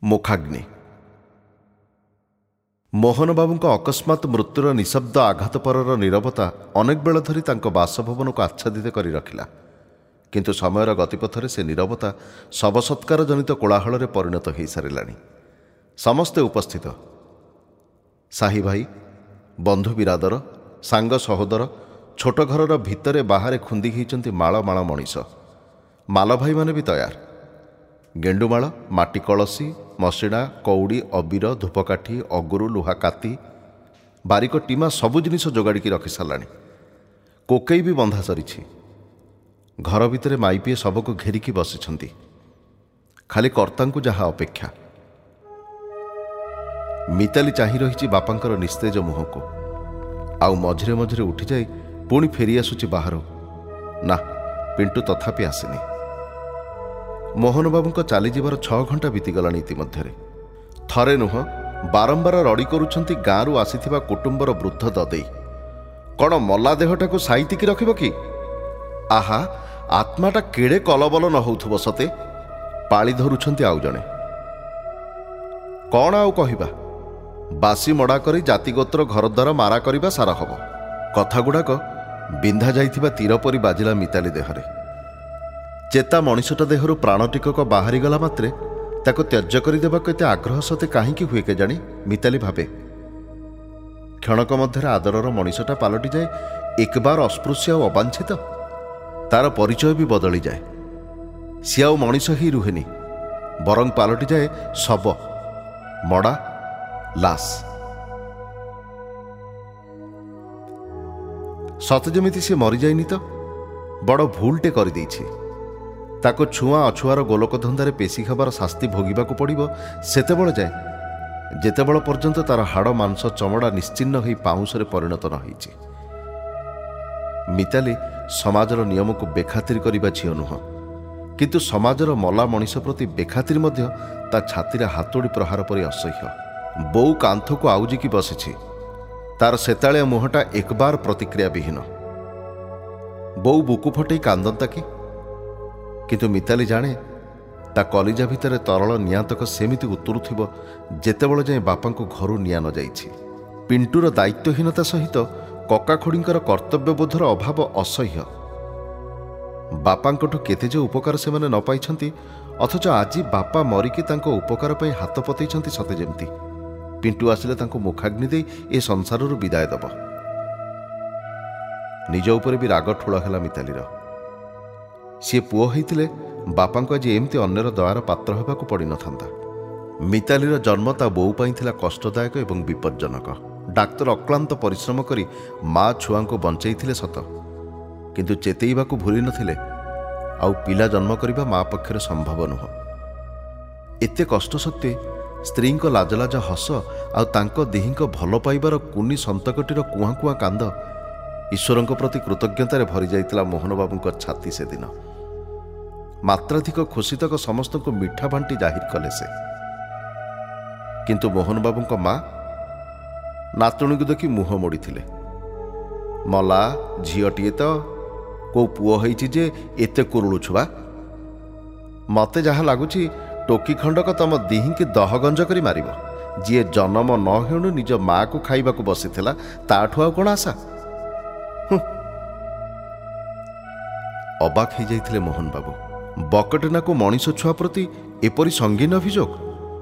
ମୁଖାଗ୍ନି। ମୋହନବାବୁଙ୍କ ଅକସ୍ମାତ୍ ମୃତ୍ୟୁର ନିଶବ୍ଦ ଆଘାତ ପରର ନୀରବତା ଅନେକ ବେଳ ଧରି ତାଙ୍କ ବାସଭବନକୁ ଆଚ୍ଛାଦିତ କରି ରଖିଲା। କିନ୍ତୁ ସମୟର ଗତିପଥରେ ସେ ନୀରବତା ଶବସତ୍କାର ଜନିତ କୋଳାହଳରେ ପରିଣତ ହୋଇସାରିଲାଣି। ସମସ୍ତେ ଉପସ୍ଥିତ। ସାହି ଭାଇ, ବନ୍ଧୁ ବିରାଦର, ସାଙ୍ଗ ସହୋଦର, ଛୋଟ ଘରର ଭିତରେ ବାହାରେ ଖୁନ୍ଦି ହୋଇଛନ୍ତି ମାଳ ମାଳ ମଣିଷ। ମାଲଭାଇମାନେ ବି ତୟାର। ଗେଣ୍ଡୁମାଳ, ମାଟି କଳସୀ, ମସିଣା, କଉଡ଼ି, ଅବିର, ଧୂପକାଠି, ଅଗୁରୁ, ଲୁହା କାତି, ବାରିକ ଟିମା ସବୁ ଜିନିଷ ଯୋଗାଡ଼ିକି ରଖିସାରିଲାଣି। କୋକେଇ ବି ବନ୍ଧା ସରିଛି। ଘର ଭିତରେ ମାଇପିଏ ଶବକୁ ଘେରିକି ବସିଛନ୍ତି। ଖାଲି କର୍ତ୍ତାଙ୍କୁ ଯାହା ଅପେକ୍ଷା। ମିତାଲି ଚାହିଁ ରହିଛି ବାପାଙ୍କର ନିସ୍ତେଜ ମୁହଁକୁ। ଆଉ ମଝିରେ ମଝିରେ ଉଠିଯାଇ ପୁଣି ଫେରିଆସୁଛି ବାହାରୁ। ନା, ପିଣ୍ଟୁ ତଥାପି ଆସିନି। ମୋହନବାବୁଙ୍କ ଚାଲିଯିବାର 6 ଘଣ୍ଟା ବିତିଗଲାଣି। ଇତିମଧ୍ୟରେ ଥରେ ନୁହଁ, ବାରମ୍ବାର ରଡ଼ି କରୁଛନ୍ତି ଗାଁରୁ ଆସିଥିବା କୁଟୁମ୍ବର ବୃଦ୍ଧ ଦଦେଇ। କ'ଣ ମଲା ଦେହଟାକୁ ସାଇତିକି ରଖିବ କି? ଆହା, ଆତ୍ମାଟା କେଡ଼େ କଲବଲ ନ ହେଉଥିବ ସତେ। ପାଳି ଧରୁଛନ୍ତି ଆଉ ଜଣେ। କ'ଣ ଆଉ କହିବା? ବାସି ମଡ଼ା କରି ଜାତିଗୋତ୍ର ଘରଦ୍ୱାର ମାରା କରିବା ସାରା ହେବ। କଥାଗୁଡ଼ାକ ବିନ୍ଧା ଯାଇଥିବା ତୀର ପରି ବାଜିଲା ମିତାଲି ଦେହରେ। ଚେତା ମଣିଷଟା ଦେହରୁ ପ୍ରାଣ ଟିକକ ବାହାରିଗଲା ମାତ୍ରେ ତାକୁ ତ୍ୟଜ୍ୟ କରିଦେବାକୁ ଏତେ ଆଗ୍ରହ ସତେ କାହିଁକି ହୁଏ କେଜାଣି? ମିତାଲି ଭାବେ। କ୍ଷଣକ ମଧ୍ୟରେ ଆଦରର ମଣିଷଟା ପାଲଟିଯାଏ ଏକବାର ଅସ୍ପୃଶ୍ୟ ଆଉ ଅବାଞ୍ଛିତ। ତାର ପରିଚୟ ବି ବଦଳିଯାଏ। ସିଏ ଆଉ ମଣିଷ ହିଁ ରୁହେନି, ବରଂ ପାଲଟିଯାଏ ଶବ, ମଡ଼ା, ଲାଶ। ସତେ ଯେମିତି ସେ ମରିଯାଇନି ତ, ବଡ଼ ଭୁଲଟେ କରିଦେଇଛି। ତାକୁ ଛୁଆଁ ଅଛୁଆର ଗୋଲକ ଧନ୍ଦାରେ ପେଶି ହେବାର ଶାସ୍ତି ଭୋଗିବାକୁ ପଡ଼ିବ ସେତେବେଳେ ଯାଏ, ଯେତେବେଳେ ପର୍ଯ୍ୟନ୍ତ ତାର ହାଡ଼ ମାଂସ ଚମଡ଼ା ନିଶ୍ଚିହ୍ନ ହୋଇ ପାଉଁଶରେ ପରିଣତ ନ ହୋଇଛି। ମିତାଲି ସମାଜର ନିୟମକୁ ବେଖାତିର କରିବା ଝିଅ ନୁହଁ, କିନ୍ତୁ ସମାଜର ମଲା ମଣିଷ ପ୍ରତି ବେଖାତିର ମଧ୍ୟ ତା ଛାତିରେ ହାତୁଡ଼ି ପ୍ରହାର ପରି ଅସହ୍ୟ। ବୋଉ କାନ୍ଥକୁ ଆଉଜିକି ବସିଛି। ତାର ସେତାଳିଆ ମୁହଁଟା ଏକବାର ପ୍ରତିକ୍ରିୟା ବିହୀନ। ବୋଉ ବୁକୁ ଫଟେଇ କାନ୍ଦନ୍ତା କି? କିନ୍ତୁ ମିତାଲି ଜାଣେ ତା କଲିଜା ଭିତରେ ତରଳ ନିଆଁତକ ସେମିତି ଉତୁରୁଥିବ ଯେତେବେଳେ ଯାଏଁ ବାପାଙ୍କୁ ଘରୁ ନିଆଁ ନ ଯାଇଛି। ପିଣ୍ଟୁର ଦାୟିତ୍ୱହୀନତା ସହିତ କକାଖୁଡ଼ିଙ୍କର କର୍ତ୍ତବ୍ୟବୋଧର ଅଭାବ ଅସହ୍ୟ। ବାପାଙ୍କଠୁ କେତେ ଯେ ଉପକାର ସେମାନେ ନ ପାଇଛନ୍ତି, ଅଥଚ ଆଜି ବାପା ମରିକି ତାଙ୍କ ଉପକାର ପାଇଁ ହାତ ପତେଇଛନ୍ତି ସତେ ଯେମିତି ପିଣ୍ଟୁ ଆସିଲେ ତାଙ୍କୁ ମୁଖାଗ୍ନି ଦେଇ ଏ ସଂସାରରୁ ବିଦାୟ ଦେବ। ନିଜ ଉପରେ ବି ରାଗ ଠୁଳ ହେଲା ମିତାଲିର। ସିଏ ପୁଅ ହେଇଥିଲେ ବାପାଙ୍କୁ ଆଜି ଏମିତି ଅନ୍ୟର ଦୟାର ପାତ୍ର ହେବାକୁ ପଡ଼ିନଥାନ୍ତା। ମିତାଲିର ଜନ୍ମ ତା ବୋଉ ପାଇଁ ଥିଲା କଷ୍ଟଦାୟକ ଏବଂ ବିପଜ୍ଜନକ। ଡାକ୍ତର ଅକ୍ଳାନ୍ତ ପରିଶ୍ରମ କରି ମା ଛୁଆଙ୍କୁ ବଞ୍ଚାଇଥିଲେ ସତ, କିନ୍ତୁ ଚେତେଇବାକୁ ଭୁଲି ନଥିଲେ ଆଉ ପିଲା ଜନ୍ମ କରିବା ମା ପକ୍ଷରେ ସମ୍ଭବ ନୁହଁ। ଏତେ କଷ୍ଟ ସତ୍ତ୍ୱେ ସ୍ତ୍ରୀଙ୍କ ଲାଜଲାଜ ହସ ଆଉ ତାଙ୍କ ଦିହିଙ୍କ ଭଲ ପାଇବାର କୁନି ସନ୍ତକଟିର କୁଆଁ କୁଆଁ କାନ୍ଦ ଈଶ୍ୱରଙ୍କ ପ୍ରତି କୃତଜ୍ଞତାରେ ଭରି ଯାଇଥିଲା ମୋହନବାବୁଙ୍କ ଛାତି ସେଦିନ। ମାତ୍ରାଧିକ ଖୁସିତକ ସମସ୍ତଙ୍କୁ ମିଠା ବାଣ୍ଟି ଜାହିର କଲେ ସେ। କିନ୍ତୁ ମୋହନବାବୁଙ୍କ ମା ନାତୁଣୀକୁ ଦେଖି ମୁହଁ ମୋଡ଼ିଥିଲେ। ମଲା ଝିଅଟିଏ ତ, କୋଉ ପୁଅ ହେଇଛି ଯେ ଏତେ କୁରୁଳୁଛୁ ବା? ମତେ ଯାହା ଲାଗୁଛି ଟୋକି ଖଣ୍ଡକ ତମ ଦିହିଁକି ଦହଗଞ୍ଜ କରି ମାରିବ। ଯିଏ ଜନମ ନ ହେଉଣୁ ନିଜ ମାକୁ ଖାଇବାକୁ ବସିଥିଲା, ତାଠୁ ଆଉ କ'ଣ ଆଶା? ଅବାକ୍ ହେଇଯାଇଥିଲେ ମୋହନବାବୁ। ବକଟେନାକୁ ମଣିଷ ଛୁଆ ପ୍ରତି ଏପରି ସଙ୍ଗୀନ ଅଭିଯୋଗ।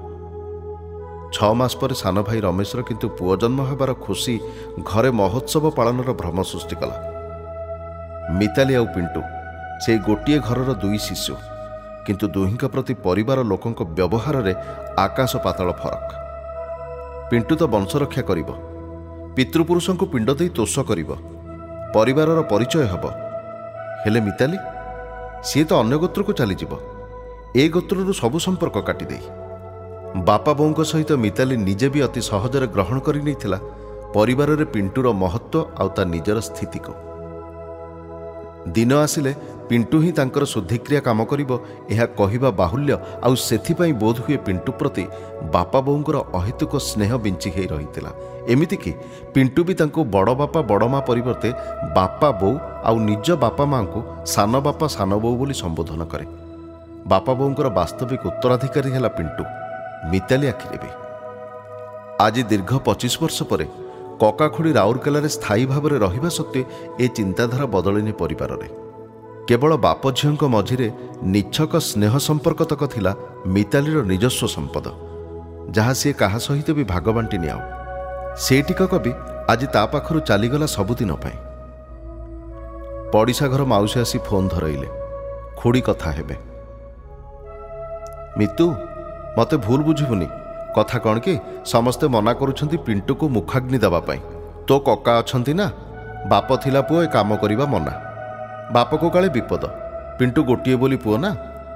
6 ମାସ ପରେ ସାନ ଭାଇ ରମେଶର କିନ୍ତୁ ପୁଅ ଜନ୍ମ ହେବାର ଖୁସି ଘରେ ମହୋତ୍ସବ ପାଳନର ଭ୍ରମ ସୃଷ୍ଟି କଲା। ମିତାଲି ଆଉ ପିଣ୍ଟୁ ସେଇ ଗୋଟିଏ ଘରର 2 ଶିଶୁ, କିନ୍ତୁ ଦୁହିଁଙ୍କ ପ୍ରତି ପରିବାର ଲୋକଙ୍କ ବ୍ୟବହାରରେ ଆକାଶ ପାତାଳ ଫରକ। ପିଣ୍ଟୁ ତ ବଂଶରକ୍ଷା କରିବ, ପିତୃପୁରୁଷଙ୍କୁ ପିଣ୍ଡ ଦେଇ ତୋଷ କରିବ, ପରିବାରର ପରିଚୟ ହେବ। ହେଲେ ମିତାଲି, ସିଏ ତ ଅନ୍ୟ ଗୋତ୍ରକୁ ଚାଲିଯିବ, ଏ ଗୋତ୍ରରୁ ସବୁ ସମ୍ପର୍କ କାଟିଦେଇ। ବାପା ବୋଉଙ୍କ ସହିତ ମିତାଲି ନିଜେ ବି ଅତି ସହଜରେ ଗ୍ରହଣ କରି ନେଇଥିଲା ପରିବାରରେ ପିଣ୍ଟୁର ମହତ୍ଵ ଆଉ ତା ନିଜର ସ୍ଥିତିକୁ। ଦିନ ଆସିଲେ ପିଣ୍ଟୁ ହିଁ ତାଙ୍କର ଶୁଦ୍ଧିକ୍ରିୟା କାମ କରିବ, ଏହା କହିବା ବାହୁଲ୍ୟ। ଆଉ ସେଥିପାଇଁ ବୋଧହୁଏ ପିଣ୍ଟୁ ପ୍ରତି ବାପା ବୋଉଙ୍କର ଅହେତୁକ ସ୍ନେହ ବିଞ୍ଚି ହୋଇ ରହିଥିଲା। ଏମିତିକି ପିଣ୍ଟୁ ବି ତାଙ୍କୁ ବଡ଼ ବାପା ବଡ଼ ମା ପରିବର୍ତ୍ତେ ବାପା ବୋଉ ଆଉ ନିଜ ବାପା ମାଙ୍କୁ ସାନ ବାପା ସାନ ବୋଉ ବୋଲି ସମ୍ବୋଧନ କରେ। ବାପା ବୋଉଙ୍କର ବାସ୍ତବିକ ଉତ୍ତରାଧିକାରୀ ହେଲା ପିଣ୍ଟୁ। ମିତାଲି ଆଖିରେ ବି। ଆଜି ଦୀର୍ଘ 25 ବର୍ଷ ପରେ କକାଖୁଡ଼ି ରାଉରକେଲାରେ ସ୍ଥାୟୀ ଭାବରେ ରହିବା ସତ୍ତ୍ୱେ ଏ ଚିନ୍ତାଧାରା ବଦଳିନି ପରିବାରରେ। କେବଳ ବାପ ଝିଅଙ୍କ ମଝିରେ ନିଚ୍ଛକ ସ୍ନେହ ସମ୍ପର୍କତକ ଥିଲା ମିତାଲିର ନିଜସ୍ୱ ସମ୍ପଦ, ଯାହା ସିଏ କାହା ସହିତ ବି ଭାଗ ବାଣ୍ଟିନି। ଆଉ ସେ ଟିକକ ବି ଆଜି ତା ପାଖରୁ ଚାଲିଗଲା ସବୁଦିନ ପାଇଁ। ପଡ଼ିଶା ଘର ମାଉସୀ ଆସି ଫୋନ୍ ଧରାଇଲେ, ଖୁଡ଼ି କଥା ହେବେ। ମିତୁ, ମୋତେ ଭୁଲ ବୁଝିବୁନି, କଥା କ'ଣ କି ସମସ୍ତେ ମନା କରୁଛନ୍ତି ପିଣ୍ଟୁକୁ ମୁଖାଗ୍ନି ଦେବା ପାଇଁ। ତୋ କକା ଅଛନ୍ତି ନା, ବାପ ଥିଲା ପୁଅ ଏ କାମ କରିବା ମନା। ବାପକୁ କାଳେ ବିପଦ, ପିଣ୍ଟୁ ଗୋଟିଏ ବୋଲି ପୁଅ ନା।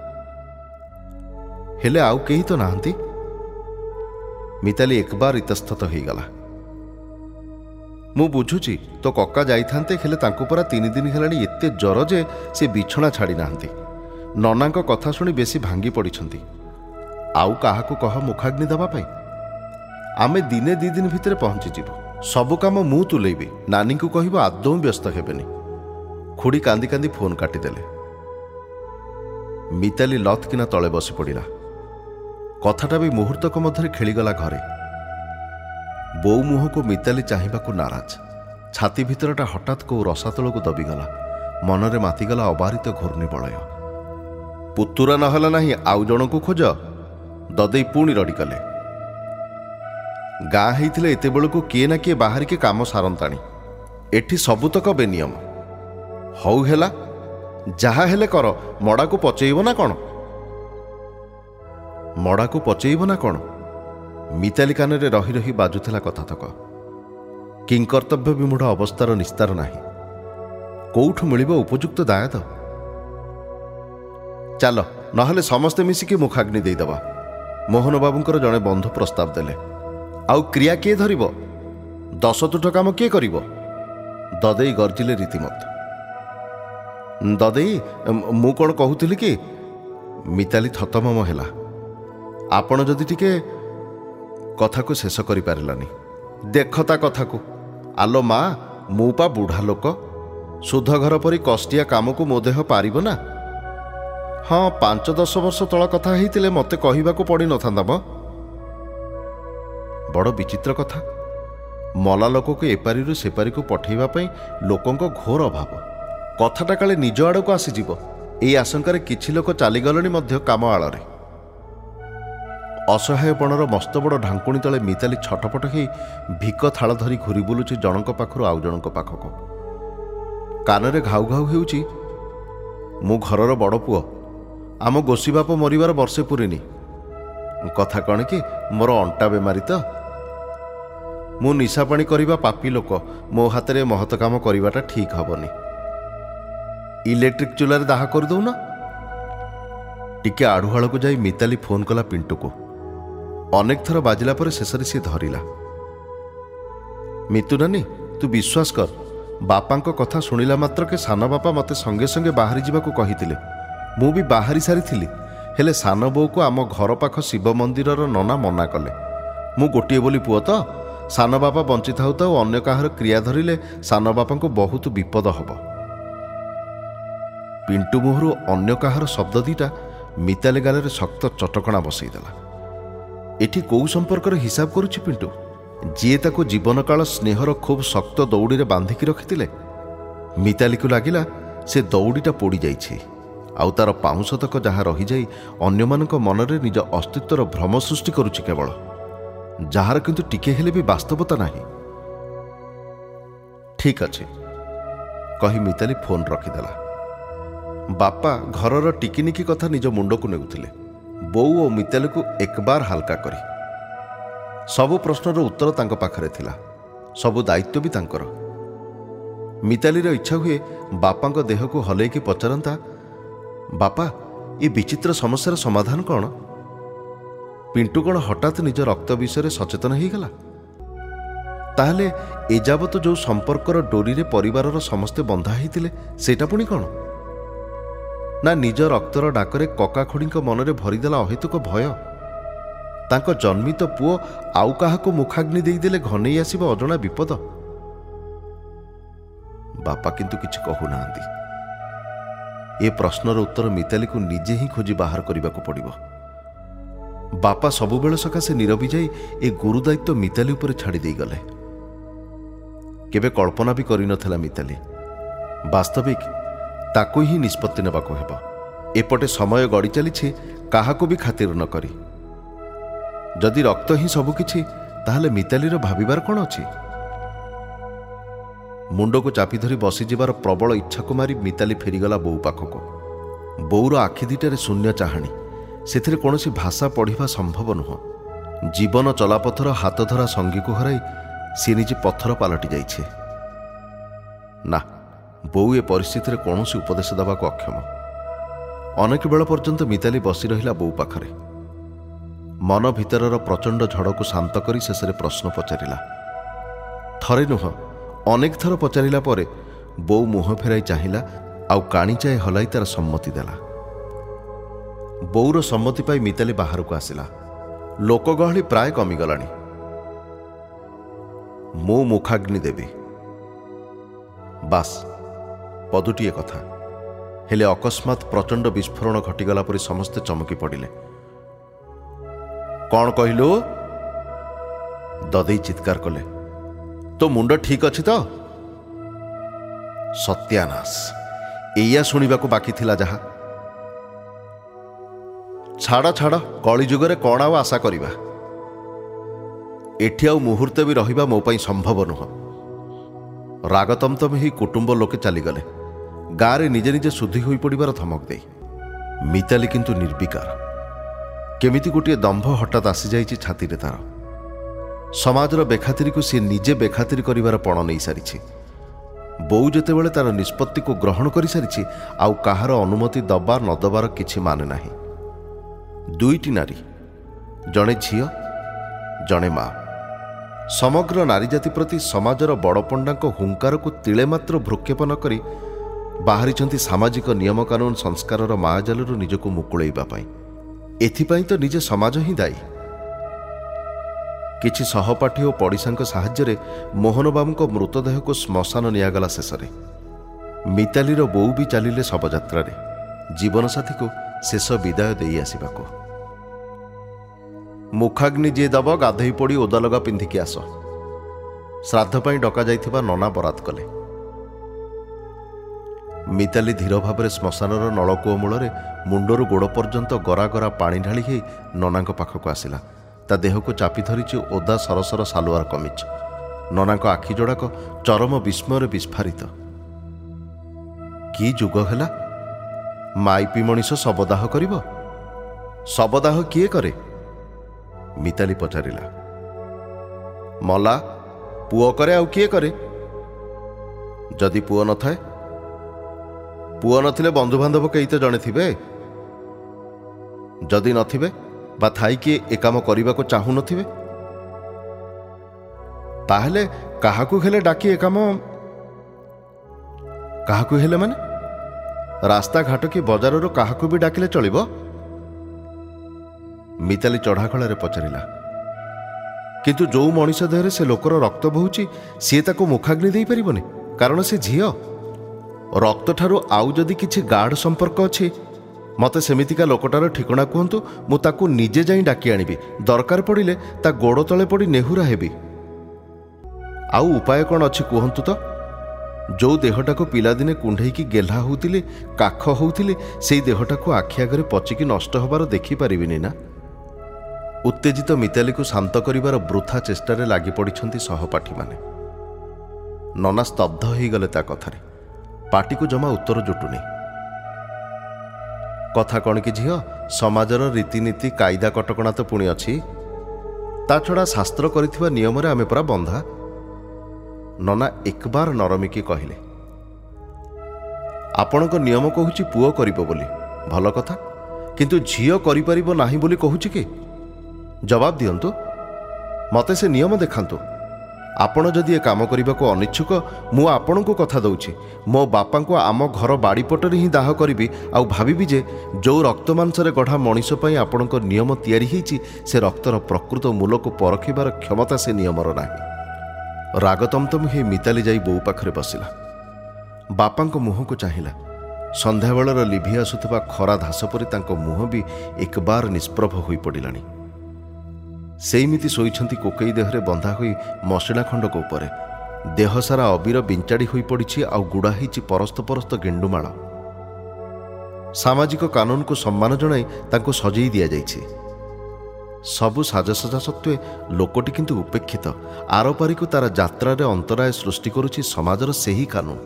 ହେଲେ ଆଉ କେହି ତ ନାହାନ୍ତି। ମିତାଲି ଏକବାର ଇତସ୍ତତ ହେଇଗଲା। ମୁଁ ବୁଝୁଛି ତୋ କକା ଯାଇଥାନ୍ତେ, ହେଲେ ତାଙ୍କୁ ପରା 3 ଦିନ ହେଲାଣି ଏତେ ଜ୍ୱର ଯେ ସେ ବିଛଣା ଛାଡ଼ି ନାହାନ୍ତି। ନନାଙ୍କ କଥା ଶୁଣି ବେଶୀ ଭାଙ୍ଗି ପଡ଼ିଛନ୍ତି। ଆଉ କାହାକୁ କହ ମୁଖାଗ୍ନି ଦେବା ପାଇଁ। ଆମେ ଦିନେ 2 ଦିନ ଭିତରେ ପହଞ୍ଚିଯିବୁ। ସବୁ କାମ ମୁଁ ତୁଲେଇବି, ନାନୀଙ୍କୁ କହିବ ଆଦୌ ବ୍ୟସ୍ତ ହେବେନି। ଖୁଡ଼ି କାନ୍ଦି କାନ୍ଦି ଫୋନ୍ କାଟିଦେଲେ। ମିତାଲି ଲଥ୍ କିନା ତଳେ ବସି ପଡ଼ିଲା। କଥାଟା ବି ମୁହୂର୍ତ୍ତକ ମଧ୍ୟରେ ଖେଳିଗଲା ଘରେ। ବୋଉ ମୁହଁକୁ ମିତାଲି ଚାହିଁବାକୁ ନାରାଜ। ଛାତି ଭିତରଟା ହଠାତ୍ କୋଉ ରସାତଳକୁ ଦବିଗଲା। ମନରେ ମାତିଗଲା ଅବାରିତ ଘୂର୍ଣ୍ଣିବଳୟ। ପୁତୁରା ନହେଲା ନାହିଁ ଆଉ ଜଣକୁ ଖୋଜ, ଦଦେଇ ପୁଣି ରଡ଼ି କଲେ। ଗାଁ ହେଇଥିଲେ ଏତେବେଳକୁ କିଏ ନା କିଏ ବାହାରିକି କାମ ସାରନ୍ତାଣି। ଏଠି ସବୁତକ ବେନିୟମ। ହଉ ହେଲା, ଯାହା ହେଲେ କର, ମଡ଼ାକୁ ପଚେଇବ ନା କ'ଣ? ମଡ଼ାକୁ ପଚେଇବ ନା କ'ଣ? ମିତାଲି କାନରେ ରହି ରହି ବାଜୁଥିଲା କଥାତକ। କିଂକର୍ତ୍ତବ୍ୟ ବିମୂଢ଼ ଅବସ୍ଥାର ନିସ୍ତାର ନାହିଁ। କୋଉଠୁ ମିଳିବ ଉପଯୁକ୍ତ ଦାୟାଦ? ଚାଲ, ନହେଲେ ସମସ୍ତେ ମିଶିକି ମୁଖାଗ୍ନି ଦେଇଦେବା। ମୋହନ ବାବୁଙ୍କର ଜଣେ ବନ୍ଧୁ ପ୍ରସ୍ତାବ ଦେଲେ। ଆଉ କ୍ରିୟା କିଏ ଧରିବ? 10 ତୁଠ କାମ କିଏ କରିବ? ଦଦେଇ ଗର୍ଜିଲେ ରୀତିମତ। ଦଦେଇ, ମୁଁ କ'ଣ କହୁଥିଲି କି? ମିତାଲି ଥତମମ ହେଲା। ଆପଣ ଯଦି ଟିକେ କଥାକୁ ଶେଷ କରିପାରିଲାନି। ଦେଖ ତା କଥାକୁ। ଆଲୋ ମା, ମୁଁ ପା ବୁଢ଼ା ଲୋକ, ସୁଧ ଘର ପରି କଷ୍ଟିଆ କାମକୁ ମୋ ଦେହ ପାରିବ ନା? ହଁ, 5-10 ବର୍ଷ ତଳ କଥା ହେଇଥିଲେ ମୋତେ କହିବାକୁ ପଡ଼ିନଥାନ୍ତା ମ। ବଡ଼ ବିଚିତ୍ର କଥା। ମଲା ଲୋକକୁ ଏପାରିରୁ ସେପାରିକୁ ପଠେଇବା ପାଇଁ ଲୋକଙ୍କ ଘୋର ଅଭାବ। କଥାଟା କାଳେ ନିଜ ଆଡ଼କୁ ଆସିଯିବ, ଏଇ ଆଶଙ୍କାରେ କିଛି ଲୋକ ଚାଲିଗଲେଣି ମଧ୍ୟ କାମ ଆଳରେ। ଅସହାୟପଣର ମସ୍ତବଡ଼ ଢାଙ୍କୁଣୀ ତଳେ ମିତାଲି ଛଟପଟ ହେଇ ଭିକ ଥାଳ ଧରି ଘୁରି ବୁଲୁଛି ଜଣଙ୍କ ପାଖରୁ ଆଉ ଜଣଙ୍କ ପାଖକୁ। କାନରେ ଘାଉ ଘାଉ ହେଉଛି, ମୁଁ ଘରର ବଡ଼ ପୁଅ, ଆମ ଗୋଷୀବାପ ମରିବାର ବର୍ଷେ ପୂରିନି। କଥା କ'ଣ କି, ମୋର ଅଣ୍ଟା ବେମାରୀ ତ। ମୁଁ ନିଶାପାଣି କରିବା ପାପୀ ଲୋକ, ମୋ ହାତରେ ମହତ କାମ କରିବାଟା ଠିକ୍ ହବନି। ଇଲେକ୍ଟ୍ରିକ୍ ଚୁଲାରେ ଦାହ କରିଦେଉନ। ଟିକେ ଆଢ଼ୁଆଳକୁ ଯାଇ ମିତାଲି ଫୋନ୍ କଲା ପିଣ୍ଟୁକୁ। ଅନେକ ଥର ବାଜିଲା ପରେ ଶେଷରେ ସିଏ ଧରିଲା। ମିତୁ ନାନୀ, ତୁ ବିଶ୍ୱାସ କର, ବାପାଙ୍କ କଥା ଶୁଣିଲା ମାତ୍ରକେ ସାନ ବାପା ମୋତେ ସଙ୍ଗେ ସଙ୍ଗେ ବାହାରି ଯିବାକୁ କହିଥିଲେ। ମୁଁ ବି ବାହାରି ସାରିଥିଲି, ହେଲେ ସାନ ବୋଉକୁ ଆମ ଘର ପାଖ ଶିବ ମନ୍ଦିରର ନନା ମନା କଲେ। ମୁଁ ଗୋଟିଏ ବୋଲି ପୁଅ ତ, ସାନ ବାପା ବଞ୍ଚିଥାଉ ତ ଅନ୍ୟ କାହାର କ୍ରିୟା ଧରିଲେ ସାନ ବାପାଙ୍କୁ ବହୁତ ବିପଦ ହେବ। ପିଣ୍ଟୁ ମୁହଁରୁ ଅନ୍ୟ କାହାର ଶବ୍ଦ ଦିଟା ମିତାଲି ଗାଲରେ ଶକ୍ତ ଚଟକଣା ବସେଇଦେଲା। ଏଠି କୋଉ ସମ୍ପର୍କର ହିସାବ କରୁଛି ପିଣ୍ଟୁ, ଯିଏ ତାକୁ ଜୀବନକାଳ ସ୍ନେହର ଖୁବ୍ ଶକ୍ତ ଦଉଡ଼ିରେ ବାନ୍ଧିକି ରଖିଥିଲେ। ମିତାଲିକୁ ଲାଗିଲା ସେ ଦଉଡ଼ିଟା ପୋଡ଼ିଯାଇଛି, ଆଉ ତାର ପାଉଁଶତକ ଯାହା ରହିଯାଇ ଅନ୍ୟମାନଙ୍କ ମନରେ ନିଜ ଅସ୍ତିତ୍ୱର ଭ୍ରମ ସୃଷ୍ଟି କରୁଛି କେବଳ, ଯାହାର କିନ୍ତୁ ଟିକେ ହେଲେ ବି ବାସ୍ତବତା ନାହିଁ। ଠିକ୍ ଅଛି, କହି ମିତାଲି ଫୋନ୍ ରଖିଦେଲା। ବାପା ଘରର ଟିକିନିକି କଥା ନିଜ ମୁଣ୍ଡକୁ ନେଉଥିଲେ, ବୋଉ ଓ ମିତାଲିକୁ ଏକବାର ହାଲକା କରି। ସବୁ ପ୍ରଶ୍ନର ଉତ୍ତର ତାଙ୍କ ପାଖରେ ଥିଲା, ସବୁ ଦାୟିତ୍ୱ ବି ତାଙ୍କର। ମିତାଲିର ଇଚ୍ଛା ହୁଏ ବାପାଙ୍କ ଦେହକୁ ହଲେଇକି ପଚାରନ୍ତା, ବାପା, ଏ ବିଚିତ୍ର ସମସ୍ୟାର ସମାଧାନ କ'ଣ? ପିଣ୍ଟୁ କ'ଣ ହଠାତ୍ ନିଜ ରକ୍ତ ବିଷୟରେ ସଚେତନ ହେଇଗଲା? ତାହେଲେ ଏଯାବତ ଯେଉଁ ସମ୍ପର୍କର ଡୋରିରେ ପରିବାରର ସମସ୍ତେ ବନ୍ଧା ହେଇଥିଲେ, ସେଇଟା ପୁଣି କ'ଣ? ନା ନିଜ ରକ୍ତର ଡାକରେ କକା ଖୁଡ଼ିଙ୍କ ମନରେ ଭରିଦେଲା ଅହେତୁକ ଭୟ। ତାଙ୍କ ଜନ୍ମିତ ପୁଅ ଆଉ କାହାକୁ ମୁଖାଗ୍ନି ଦେଇଦେଲେ ଘନେଇ ଆସିବ ଅଜଣା ବିପଦ। ବାପା କିନ୍ତୁ କିଛି କହୁନାହାନ୍ତି। ଏ ପ୍ରଶ୍ନର ଉତ୍ତର ମିତାଲିକୁ ନିଜେ ହିଁ ଖୋଜି ବାହାର କରିବାକୁ ପଡ଼ିବ। ବାପା ସବୁବେଳେ ସକାଶେ ନିରବି ଯାଇ ଏ ଗୁରୁ ଦାୟିତ୍ୱ ମିତାଲି ଉପରେ ଛାଡ଼ି ଦେଇଗଲେ। କେବେ କଳ୍ପନା ବି କରିନଥିଲା ମିତାଲି। ବାସ୍ତବିକ ତାକୁ ହିଁ ନିଷ୍ପତ୍ତି ନେବାକୁ ହେବ। ଏପଟେ ସମୟ ଗଡ଼ି ଚାଲିଛି କାହାକୁ ବି ଖାତିର ନ କରି। ଯଦି ରକ୍ତ ହିଁ ସବୁକିଛି, ତାହେଲେ ମିତାଲିର ଭାବିବାର କ'ଣ ଅଛି? ମୁଣ୍ଡକୁ ଚାପି ଧରି ବସିଯିବାର ପ୍ରବଳ ଇଚ୍ଛାକୁ ମାରି ମିତାଲି ଫେରିଗଲା ବୋଉ ପାଖକୁ। ବୋଉର ଆଖି ଦିଟାରେ ଶୂନ୍ୟ ଚାହାଣୀ। ସେଥିରେ କୌଣସି ଭାଷା ପଢ଼ିବା ସମ୍ଭବ ନୁହଁ। ଜୀବନ ଚଲାପଥର ହାତଧରା ସଙ୍ଗୀକୁ ହରାଇ ସିଏ ନିଜେ ପଥର ପାଲଟି ଯାଇଛି। ନା, ବୋଉ ଏ ପରିସ୍ଥିତିରେ କୌଣସି ଉପଦେଶ ଦେବାକୁ ଅକ୍ଷମ। ଅନେକ ବେଳ ପର୍ଯ୍ୟନ୍ତ ମିତାଲି ବସି ରହିଲା ବୋଉ ପାଖରେ। ମନ ଭିତରର ପ୍ରଚଣ୍ଡ ଝଡ଼କୁ ଶାନ୍ତ କରି ଶେଷରେ ପ୍ରଶ୍ନ ପଚାରିଲା। ଥରେ ନୁହଁ, ଅନେକ ଥର ପଚାରିଲା ପରେ ବୋଉ ମୁହଁ ଫେରାଇ ଚାହିଁଲା, ଆଉ କାଣିଚାଏ ହଲାଇ ତାର ସମ୍ମତି ଦେଲା। ବୋଉର ସମ୍ମତି ପାଇ ମିତାଲି ବାହାରକୁ ଆସିଲା। ଲୋକଗହଳି ପ୍ରାୟ କମିଗଲାଣି। ମୁଁ ମୁଖାଗ୍ନି ଦେବି, ବାସ୍ ପଦୁଟିଏ କଥା। ହେଲେ ଅକସ୍ମାତ୍ ପ୍ରଚଣ୍ଡ ବିସ୍ଫୋରଣ ଘଟିଗଲା ପରି ସମସ୍ତେ ଚମକି ପଡ଼ିଲେ। କ'ଣ କହିଲୁ? ଦଦେଇ ଚିତ୍କାର କଲେ। ତୋ ମୁଣ୍ଡ ଠିକ୍ ଅଛି ତ? ସତ୍ୟାନାଶ, ଏଇଆ ଶୁଣିବାକୁ ବାକି ଥିଲା ଯାହା। ଛାଡ଼, କଳିଯୁଗରେ କ'ଣ ଆଉ ଆଶା କରିବା। ଏଠି ଆଉ ମୁହୂର୍ତ୍ତେ ବି ରହିବା ମୋ ପାଇଁ ସମ୍ଭବ ନୁହଁ। ରାଗ ତମତମ ହେଇ କୁଟୁମ୍ବ ଲୋକେ ଚାଲିଗଲେ, ଗାଁରେ ନିଜେ ନିଜେ ଶୁଦ୍ଧି ହୋଇପଡ଼ିବାର ଧମକ ଦେଇ। ମିତାଲି କିନ୍ତୁ ନିର୍ବିକାର। କେମିତି ଗୋଟିଏ ଦମ୍ଭ ହଠାତ୍ ଆସିଯାଇଛି ଛାତିରେ ତାର। ସମାଜର ବେଖାତିରିକୁ ସିଏ ନିଜେ ବେଖାତିରି କରିବାର ପଣ ନେଇସାରିଛି। ବୋଉ ଯେତେବେଳେ ତାର ନିଷ୍ପତ୍ତିକୁ ଗ୍ରହଣ କରିସାରିଛି, ଆଉ କାହାର ଅନୁମତି ଦବା ନ ଦେବାର କିଛି ମାନେ ନାହିଁ। ଦୁଇଟି ନାରୀ, ଜଣେ ଝିଅ, ଜଣେ ମା। ସମଗ୍ର ନାରୀଜାତି ପ୍ରତି ସମାଜର ବଡ଼ପଣ୍ଡାଙ୍କ ହୁଙ୍କାରକୁ ତିଳେ ମାତ୍ର ଭ୍ରୂକ୍ଷେପ ନ କରି ବାହାରିଛନ୍ତି ସାମାଜିକ ନିୟମ କାନୁନ ସଂସ୍କାରର ମାୟାଜାଲରୁ ନିଜକୁ ମୁକୁଳେଇବା ପାଇଁ। ଏଥିପାଇଁ ତ ନିଜେ ସମାଜ ହିଁ ଦାୟୀ। କିଛି ସହପାଠୀ ଓ ପଡ଼ିଶାଙ୍କ ସାହାଯ୍ୟରେ ମୋହନବାବୁଙ୍କ ମୃତଦେହକୁ ଶ୍ମଶାନ ନିଆଗଲା। ଶେଷରେ ମିତାଲିର ବୋଉ ବି ଚାଲିଲେ ଶବଯାତ୍ରାରେ, ଜୀବନସାଥୀକୁ ଶେଷ ବିଦାୟ ଦେଇ ଆସିବାକୁ। ମୁଖାଗ୍ନି ଯିଏ ଦବ, ଗାଧୋଇ ପଡ଼ି ଓଦାଲଗା ପିନ୍ଧିକି ଆସ। ଶ୍ରାଦ୍ଧ ପାଇଁ ଡକାଯାଇଥିବା ନନା ବରାଦ କଲେ। ମିତାଲି ଧୀର ଭାବରେ ଶ୍ମଶାନର ନଳକୂଅ ମୂଳରେ ମୁଣ୍ଡରୁ ଗୋଡ଼ ପର୍ଯ୍ୟନ୍ତ ଗରା ଗରା ପାଣି ଢାଳି ହେଇ ନନାଙ୍କ ପାଖକୁ ଆସିଲା। ତା ଦେହକୁ ଚାପି ଧରିଛି ଓଦା ସରସର ସାଲୁଆର କମିଜ। ନନାଙ୍କ ଆଖି ଯୋଡ଼ାକ ଚରମ ବିସ୍ମୟରେ ବିସ୍ଫାରିତ। କି ଯୁଗ ହେଲା! ମାଇପି ମଣିଷ ଶବଦାହ କରିବ? ଶବଦାହ କିଏ କରେ? ମିତାଲି ପଚାରିଲା। ମଲା ପୁଅ କରେ, ଆଉ କିଏ କରେ? ଯଦି ପୁଅ ନଥାଏ? ପୁଅ ନଥିଲେ ବନ୍ଧୁବାନ୍ଧବ କେହି ତ ଜଣେ ଥିବେ। ଯଦି ନଥିବେ ବା ଥାଇକି ଏ କାମ କରିବାକୁ ଚାହୁଁନଥିବେ, ତାହେଲେ କାହାକୁ ହେଲେ ଡାକି ଏ କାମ। କାହାକୁ ହେଲେ ମାନେ? ରାସ୍ତାଘାଟ କି ବଜାରରୁ କାହାକୁ ବି ଡାକିଲେ ଚଳିବ? ମିତାଲି ଚଢ଼ାକଳାରେ ପଚାରିଲା। କିନ୍ତୁ ଯୋଉ ମଣିଷ ଦେହରେ ସେ ଲୋକର ରକ୍ତ ବୋହୁଛି, ସିଏ ତାକୁ ମୁଖାଗ୍ନି ଦେଇପାରିବନି, କାରଣ ସେ ଝିଅ। ରକ୍ତଠାରୁ ଆଉ ଯଦି କିଛି ଗାଢ଼ ସମ୍ପର୍କ ଅଛି, ମୋତେ ସେମିତିକା ଲୋକଟାର ଠିକଣା କୁହନ୍ତୁ, ମୁଁ ତାକୁ ନିଜେ ଯାଇ ଡାକି ଆଣିବି। ଦରକାର ପଡ଼ିଲେ ତା ଗୋଡ଼ ତଳେ ପଡ଼ି ନେହୁରା ହେବି। ଆଉ ଉପାୟ କ'ଣ ଅଛି କୁହନ୍ତୁ ତ? ଯୋଉ ଦେହଟାକୁ ପିଲାଦିନେ କୁଣ୍ଢେଇକି ଗେହ୍ଲା ହେଉଥିଲି, କାଖ ହେଉଥିଲି, ସେଇ ଦେହଟାକୁ ଆଖି ଆଗରେ ପଚିକି ନଷ୍ଟ ହେବାର ଦେଖିପାରିବିନି ନା? ଉତ୍ତେଜିତ ମିତାଲିକୁ ଶାନ୍ତ କରିବାର ବୃଥା ଚେଷ୍ଟାରେ ଲାଗି ପଡ଼ିଛନ୍ତି ସହପାଠୀମାନେ। ନନା ସ୍ତବ୍ଧ ହୋଇଗଲେ ତା କଥାରେ। ପାଟିକୁ ଜମା ଉତ୍ତର ଜୁଟୁନି। କଥା କ'ଣ କି ଝିଅ, ସମାଜର ରୀତିନୀତି କାଇଦା କଟକଣା ତ ପୁଣି ଅଛି। ତା ଛଡ଼ା ଶାସ୍ତ୍ର କରିଥିବା ନିୟମରେ ଆମେ ପୁରା ବନ୍ଧା। ନନା ଏକବାର ନରମିକି କହିଲେ। ଆପଣଙ୍କ ନିୟମ କହୁଛି ପୁଅ କରିବ ବୋଲି, ଭଲ କଥା, କିନ୍ତୁ ଝିଅ କରିପାରିବ ନାହିଁ ବୋଲି କହୁଛି କି? ଜବାବ ଦିଅନ୍ତୁ, ମୋତେ ସେ ନିୟମ ଦେଖାନ୍ତୁ। ଆପଣ ଯଦି ଏ କାମ କରିବାକୁ ଅନିଚ୍ଛୁକ, ମୁଁ ଆପଣଙ୍କୁ କଥା ଦେଉଛି, ମୋ ବାପାଙ୍କୁ ଆମ ଘର ବାଡ଼ିପଟରେ ହିଁ ଦାହ କରିବି, ଆଉ ଭାବିବି ଯେ ଯେଉଁ ରକ୍ତ ମାଂସରେ ଗଢ଼ା ମଣିଷ ପାଇଁ ଆପଣଙ୍କ ନିୟମ ତିଆରି ହେଇଛି, ସେ ରକ୍ତର ପ୍ରକୃତ ମୂଲକୁ ପରଖିବାର କ୍ଷମତା ସେ ନିୟମର ନାହିଁ। ରାଗ ତମତମ ହେଇ ମିତାଲି ଯାଇ ବୋଉ ପାଖରେ ବସିଲା। ବାପାଙ୍କ ମୁହଁକୁ ଚାହିଁଲା। ସନ୍ଧ୍ୟାବେଳର ଲିଭି ଆସୁଥିବା ଖରା ଧାସ ପରି ତାଙ୍କ ମୁହଁ ବି ଏକବାର ନିଷ୍ପ୍ରଭ ହୋଇପଡ଼ିଲାଣି। ସେଇମିତି ଶୋଇଛନ୍ତି କୋକେଇ ଦେହରେ ବନ୍ଧା ହୋଇ ମସିଣା ଖଣ୍ଡକ ଉପରେ। ଦେହ ସାରା ଅବିର ବିଞ୍ଚାଡ଼ି ହୋଇ ପଡ଼ିଛି ଆଉ ଗୁଡ଼ା ହେଇଛି ପରସ୍ତ ପରସ୍ତ ଗେଣ୍ଡୁମାଳ। ସାମାଜିକ କାନୁନକୁ ସମ୍ମାନ ଜଣାଇ ତାଙ୍କୁ ସଜେଇ ଦିଆଯାଇଛି। ସବୁ ସାଜସଜା ସତ୍ତ୍ୱେ ଲୋକଟି କିନ୍ତୁ ଉପେକ୍ଷିତ। ଆରପାରିକୁ ତାର ଯାତ୍ରାରେ ଅନ୍ତରାୟ ସୃଷ୍ଟି କରୁଛି ସମାଜର ସେହି କାନୁନ।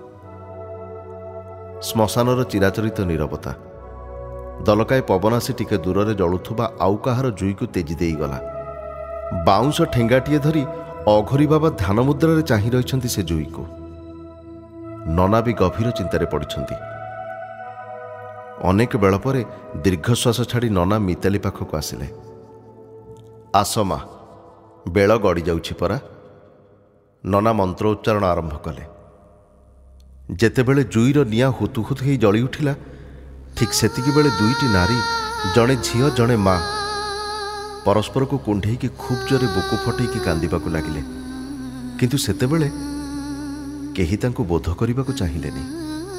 ଶ୍ମଶାନର ଚିରାଚରିତ ନୀରବତା। ଦଲକାଏ ପବନ ଆସି ଟିକେ ଦୂରରେ ଜଳୁଥିବା ଆଉ କାହାର ଜୁଇକୁ ତେଜି ଦେଇଗଲା। ବାଉଁଶ ଠେଙ୍ଗାଟିଏ ଧରି ଅଘୋରୀ ବାବା ଧ୍ୟାନ ମୁଦ୍ରାରେ ଚାହିଁ ରହିଛନ୍ତି ସେ ଜୁଇକୁ। ନନା ବି ଗଭୀର ଚିନ୍ତାରେ ପଡ଼ିଛନ୍ତି। ଅନେକ ବେଳ ପରେ ଦୀର୍ଘଶ୍ୱାସ ଛାଡ଼ି ନନା ମିତାଲି ପାଖକୁ ଆସିଲେ। ଆସ ମା, ବେଳ ଗଡ଼ି ଯାଉଛି ପରା। ନନା ମନ୍ତ୍ର ଉଚ୍ଚାରଣ ଆରମ୍ଭ କଲେ। ଯେତେବେଳେ ଜୁଇର ନିଆଁ ହୁତୁ ହୁତୁ ହେଇ ଜଳି ଉଠିଲା, ଠିକ୍ ସେତିକିବେଳେ ଦୁଇଟି ନାରୀ, ଜଣେ ଝିଅ ଜଣେ ମା, ପରସ୍ପରକୁ କୁଣ୍ଢେଇକି ଖୁବ୍ ଜୋରେ ବୁକୁ ଫଟେଇକି କାନ୍ଦିବାକୁ ଲାଗିଲେ। କିନ୍ତୁ ସେତେବେଳେ କେହି ତାଙ୍କୁ ବୋଧ କରିବାକୁ ଚାହିଁଲେନି।